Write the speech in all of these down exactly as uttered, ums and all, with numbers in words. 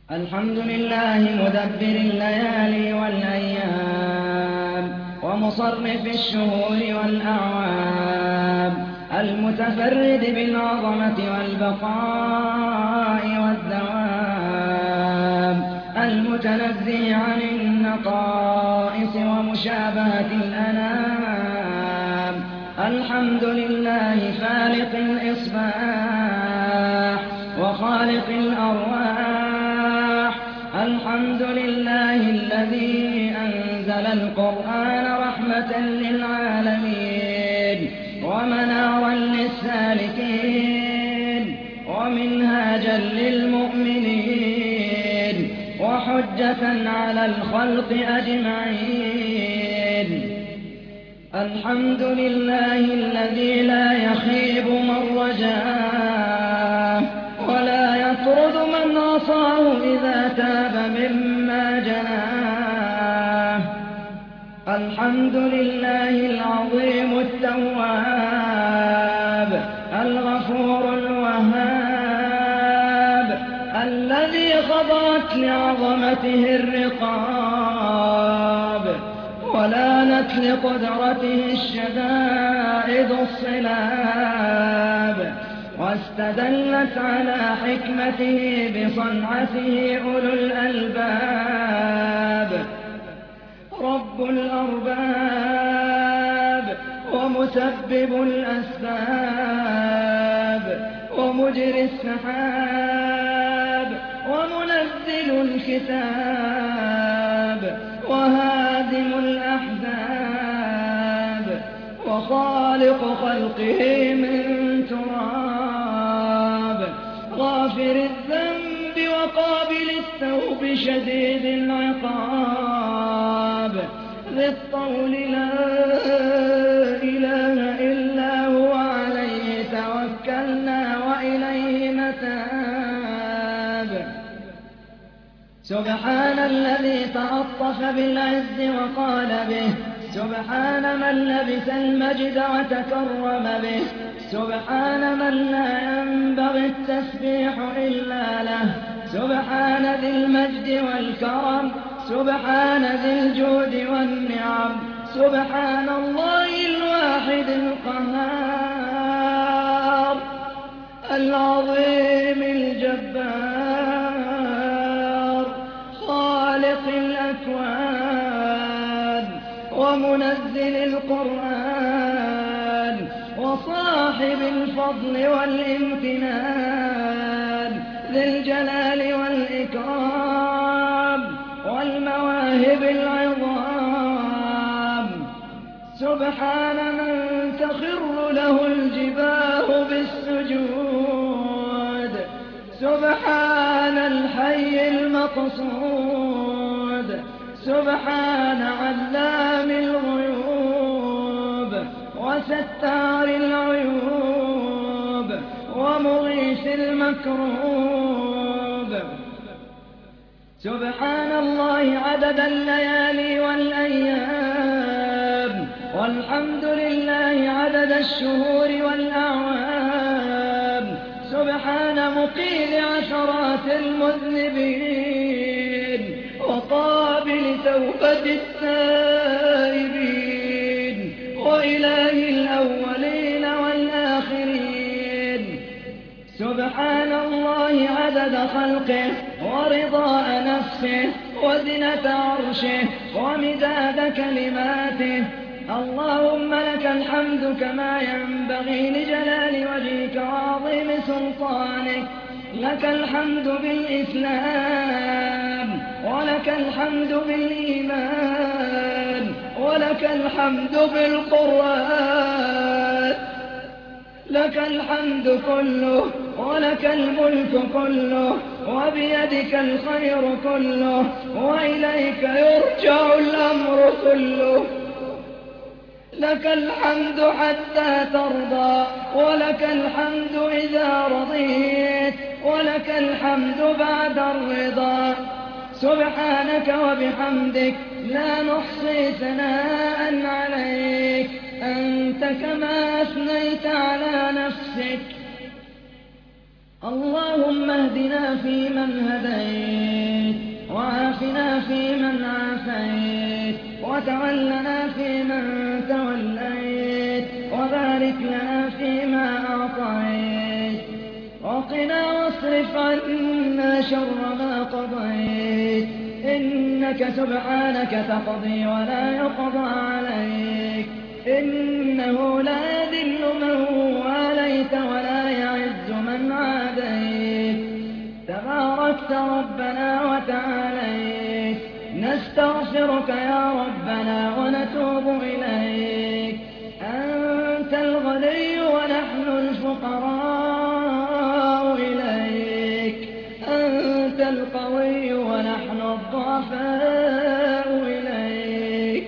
الحمد لله مدبر الليالي والأيام ومصرف الشهور والأعوام، المتفرد بالعظمة والبقاء والدوام، المتنزه عن النقائص ومشابهة الأنام. الحمد لله فالق الإصباح وخالق الأرواح. الحمد لله الذي أنزل القرآن رحمة للعالمين ومنارا للسالكين ومنهاجا للمؤمنين وحجة على الخلق أجمعين. الحمد لله الذي لا يخيب من رجاه ولا يطرد من عصاه إذا تاب مما جناه. الحمد لله العظيم التواب الغفور الوهاب، الذي خضعت لعظمته الرقاب ولانت لقدرته الشدائد الصلاب، واستدلت على حكمته بصنعته أولو الألباب. رب الأرباب ومسبب الأسباب ومجري السحاب ومنزل الكتاب وهادم الأحزاب وخالق خلقه من تراب، غافر الذنب وقابل التوب شديد العقاب، ذي الطول لا إله إلا هو عليه توكلنا وإليه متاب. سبحان الذي تأطف بالعز وقال به، سبحان من لبس المجد وتكرم به، سبحان من لا ينبغي التسبيح إلا له، سبحان ذي المجد والكرم، سبحان ذي الجود والنعم، سبحان الله الواحد القهار العظيم الجبار، خالق الأكوان ومنزل القرآن وصاحب الفضل والامتنان، ذي الجلال والإكرام والمواهب العظام. سبحان من تخر له الجباه بالسجود، سبحان الحي المقصود، سبحان علام الغيوب وستار العيوب ومغيث المكروب. سبحان الله عدد الليالي والأيام، والحمد لله عدد الشهور والأعوام. سبحان مقيل عشرات المذنبين وقابل توبة التائبين وإله الأولين والآخرين. سبحان الله عدد خلقه ورضاء نفسه وزنة عرشه ومداد كلماته. اللهم لك الحمد كما ينبغي لجلال وجهك وعظيم سلطانك. لك الحمد بالإسلام ولك الحمد بالإيمان ولك الحمد بالقرآن. لك الحمد كله ولك الملك كله وبيدك الخير كله وإليك يرجع الأمر كله. لك الحمد حتى ترضى ولك الحمد إذا رضيت ولك الحمد بعد الرضا. سبحانك وبحمدك لا نحصي ثناء عليك، أنت كما أثنيت على نفسك. اللهم اهدنا فيمن هديت وعافنا فيمن عافيت، وتولنا فيمن توليت، وبارك لنا فيما أعطيت، وقنا واصرف عنا شر ما قضيت، إنك سبحانك تقضي ولا يقضى عليك، إنه لا يذل من واليت ولا يعز من عاديت، تباركت ربنا وتعاليت، نستغفرك يا ربنا ونتوب إليك، أنت الغني ونحن الفقراء إليك، أنت القوي ونحن الضعفاء إليك.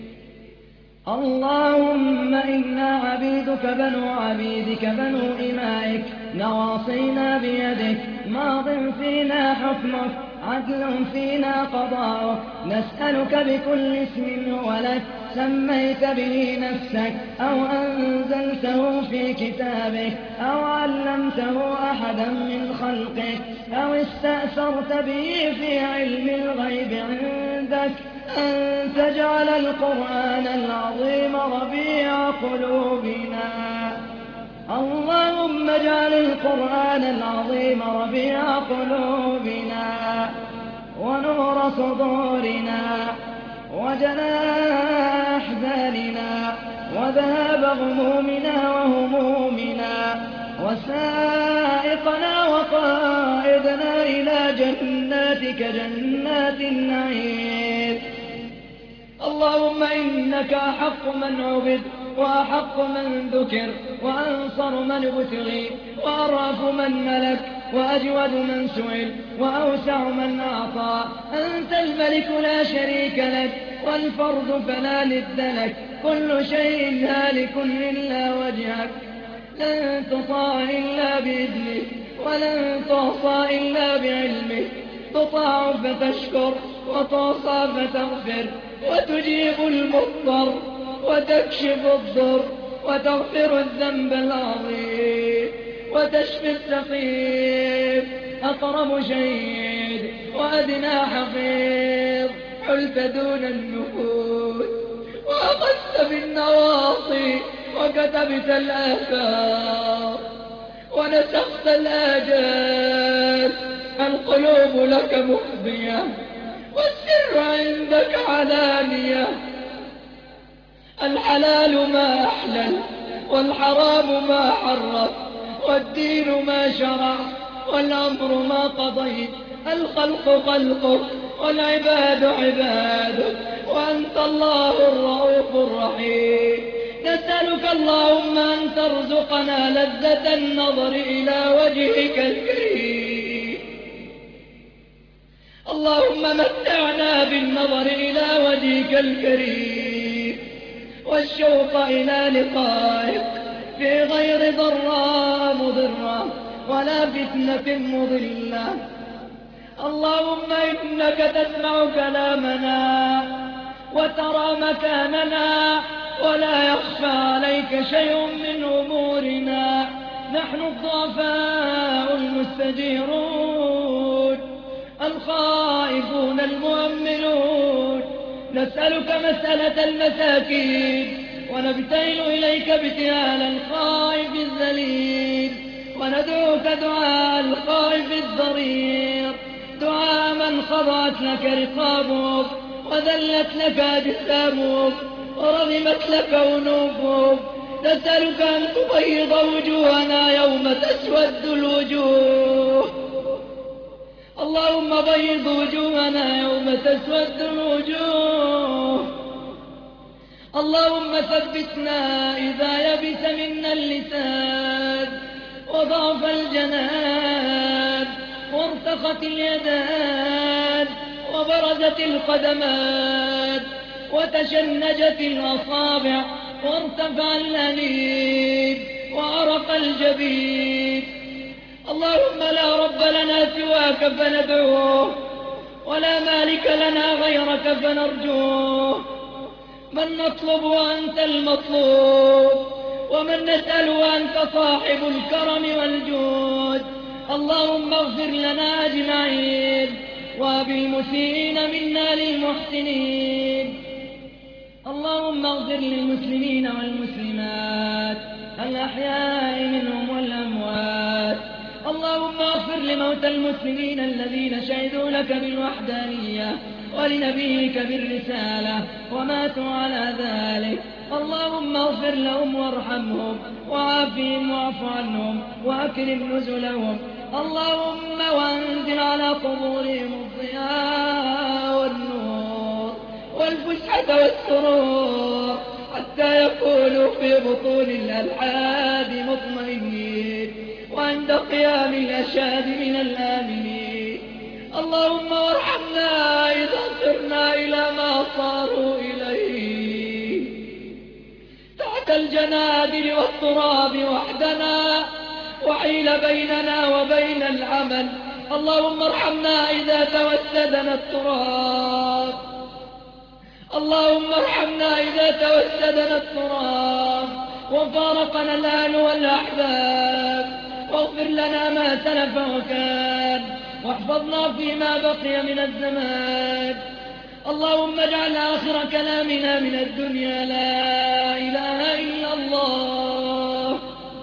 اللهم إنا عبيدك بنو عبيدك بنو إمائك، نواصينا بيدك، ماض فينا حكمك، عدل فينا قضاؤك، نسألك بكل اسم هو لك سميت به نفسك أو أنزلته في كتابك أو علمته أحدا من خلقك أو استأثرت به في علم الغيب عندك أن تجعل القرآن العظيم ربيع قلوبنا. اللهم اجعل القرآن العظيم ربيع قلوبنا ونور صدورنا وجلاء أحزاننا وذهاب غمومنا وهمومنا وسائقنا وقائدنا إلى جناتك جنات النعيم. اللهم إنك أحق من عبد وأحق من ذكر وأنصر من ابتغي وأرأف من ملك وأجود من سئل وأوسع من أعطى. أنت الملك لا شريك لك والفرد فلا ند لك، كل شيء هالك إلا وجهك، لن تطاع إلا بإذنك ولن تعصى إلا بعلمك، تطاع فتشكر وتعصى فتغفر وتجيب المضطر وتكشف الضر وتغفر الذنب العظيم وتشفي السقيم. أقرب شهيد وأدنى حفيظ، حلت دون النفوس وأخذت بالنواصي وكتبت الآثار ونسخت الآجال. القلوب لك مفضية والسر عندك علانية، الحلال ما أحلل والحرام ما حرم والدين ما شرع والأمر ما قضيت. الخلق خلقك والعباد عبادك وأنت الله الرؤوف الرحيم. نسألك اللهم أن ترزقنا لذة النظر إلى وجهك الكريم. اللهم متعنا بالنظر إلى وجهك الكريم والشوق إلى لقائك في غير ضراء مضرة ولا فتنة مضلة. اللهم إنك تسمع كلامنا وترى مكاننا ولا يخفى عليك شيء من أمورنا. نحن الضعفاء المستجيرون الخائفون المؤملون، نسألك مسألة المساكين ونبتهل إليك ابتهال الخائف الذليل، وندعوك دعاء الخائف الضرير، دعاء من خضعت لك رقابك وذلت لك أجسامك ورغمت لك أنوفك. نسألك أن تبيض وجوهنا يوم تسود الوجوه. اللهم بيض وجوهنا يوم تسود الوجوه. اللهم ثبتنا إذا يبس منا اللسان وضعف الجنان وارتخت اليدان وبرزت القدمان وتشنجت الأصابع وارتفع الأنين وعرق الجبين. اللهم لا رب لنا سواك فندعوه ولا مالك لنا غيرك فنرجوه. من نطلب وأنت المطلوب ومن نسأل وأنت صاحب الكرم والجود. اللهم اغفر لنا أجمعين وبالمسيئين منا للمحسنين. اللهم اغفر للمسلمين والمسلمات الأحياء منهم والأموات. اللهم اغفر لموتى المسلمين الذين شهدوا لك بالوحدانية ولنبيك بالرسالة وماتوا على ذلك. اللهم اغفر لهم وارحمهم وعافهم واعف عنهم وأكرم نزلهم. اللهم وأنزل على قبورهم الضياء والنور والفسحة والسرور حتى يكونوا في بطون الألحاد مطمئنين وعند قيام الأشهاد من الآمنين. اللهم وارحمنا إذا صرنا إلى ما صاروا إليه تحت الجنادل والتراب وحدنا وحيل بيننا وبين العمل. اللهم ارحمنا إذا توسدنا التراب. اللهم ارحمنا إذا توسدنا التراب وفارقنا الأهل والأحباب. واغفر لنا ما سلف وكان واحفظنا فيما بقي من الزمان. اللهم اجعل آخر كلامنا من الدنيا لا إله إلا الله.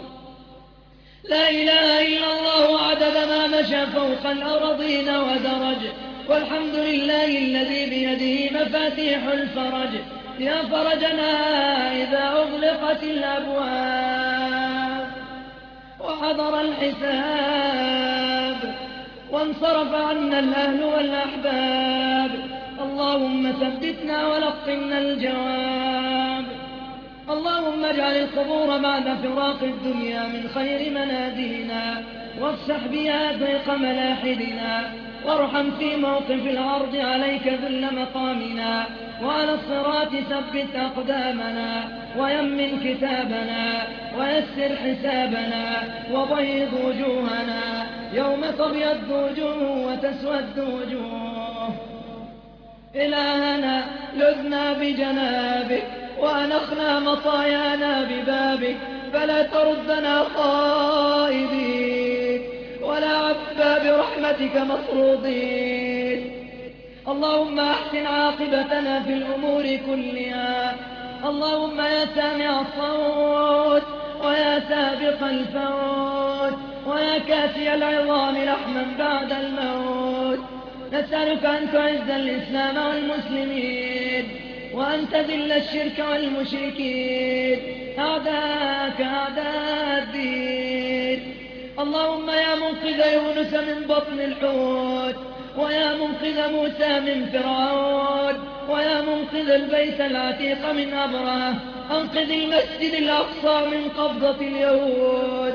لا إله إلا الله عدد ما مشى فوق الأرضين ودرج. والحمد لله الذي بيده مفاتيح الفرج. يا فرجنا إذا أغلقت الأبواب وحضر الحساب وانصرف عنا الأهل والأحباب. اللهم ثبتنا ولقنا الجواب. اللهم اجعل القبور بعد فراق الدنيا من خير منازلنا وافسح بها ضيق ملاحدنا. وارحم في موقف العرض عليك ذل مقامنا. وعلى الصراط ثبت أقدامنا ويمن كتابنا ويسر حسابنا وبيض وجوهنا يوم تبيض وجوه وتسود وجوه. إلهنا لذنا بجنابك وأنخنا مطايانا ببابك فلا تردنا خائبين ولا عبا برحمتك مطرودين. اللهم أحسن عاقبتنا في الأمور كلها. اللهم يا سامع الصوت ويا سابق الفوت ويا كاسي العظام لحما بعد الموت نسألك أن تعز الإسلام والمسلمين وأن تذل الشرك والمشركين أعداءك أعداء الدين. اللهم يا منقذ يونس من بطن الحوت ويا منقذ موسى من فرعون ويا منقذ البيت العتيق من أبرهة أنقذ المسجد الأقصى من قبضة اليهود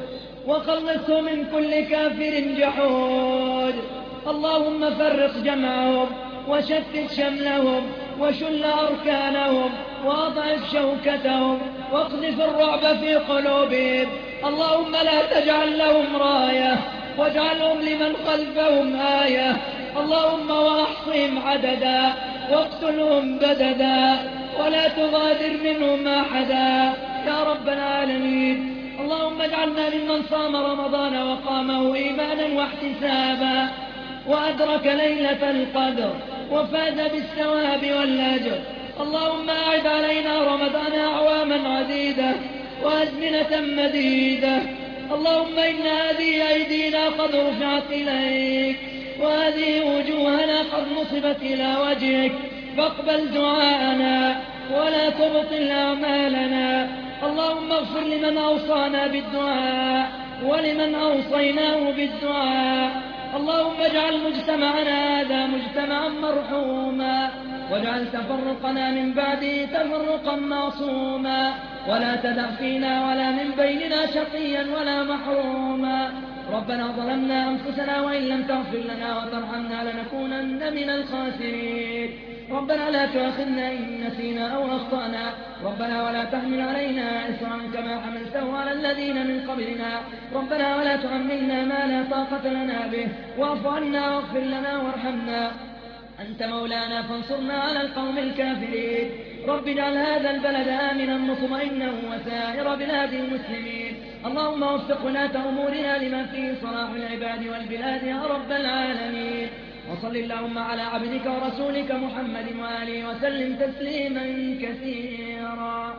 وخلصه من كل كافر جحود. اللهم فرق جمعهم وشتت شملهم وشل أركانهم وأضعف شوكتهم واقذف الرعب في قلوبهم. اللهم لا تجعل لهم راية واجعلهم لمن خلفهم آية. اللهم وأحصهم عددا واقتلهم بددا ولا تغادر منهم أحدا يا رب العالمين. اللهم اجعلنا ممن صام رمضان وقامه إيمانا واحتسابا وأدرك ليلة القدر وفاز بالثواب والأجر. اللهم أعد علينا رمضان أعواما عديدة وأزمنة مديدة. اللهم إن هذه أيدينا قد رفعت إليك وهذه وجوهنا قد نصبت إلى وجهك فاقبل دعاءنا ولا تبطل أعمالنا. اللهم اغفر لمن أوصانا بالدعاء ولمن أوصيناه بالدعاء. اللهم اجعل مجتمعنا هذا مجتمعا مرحوما واجعل تفرقنا من بعده تفرقا معصوما ولا تدع فينا ولا من بيننا شقيا ولا محروما. ربنا ظلمنا أنفسنا وإن لم تغفر لنا وترحمنا لنكونن من الخاسرين. ربنا لا تؤاخذنا إن نسينا أو أخطأنا. ربنا ولا تحمل علينا إصرا كما حملته على الذين من قبلنا. ربنا ولا تحملنا ما لا طاقة لنا به واعف عنا واغفر لنا وارحمنا أنت مولانا فانصرنا على القوم الكافرين. رب اجعل هذا البلد آمنا مطمئنا وسائر بلاد المسلمين. اللهم وفق ولاة أمورنا لما فيه صلاح العباد والبلاد يا رب العالمين. وصل اللهم على عبدك ورسولك محمد وآله وسلم تسليما كثيرا.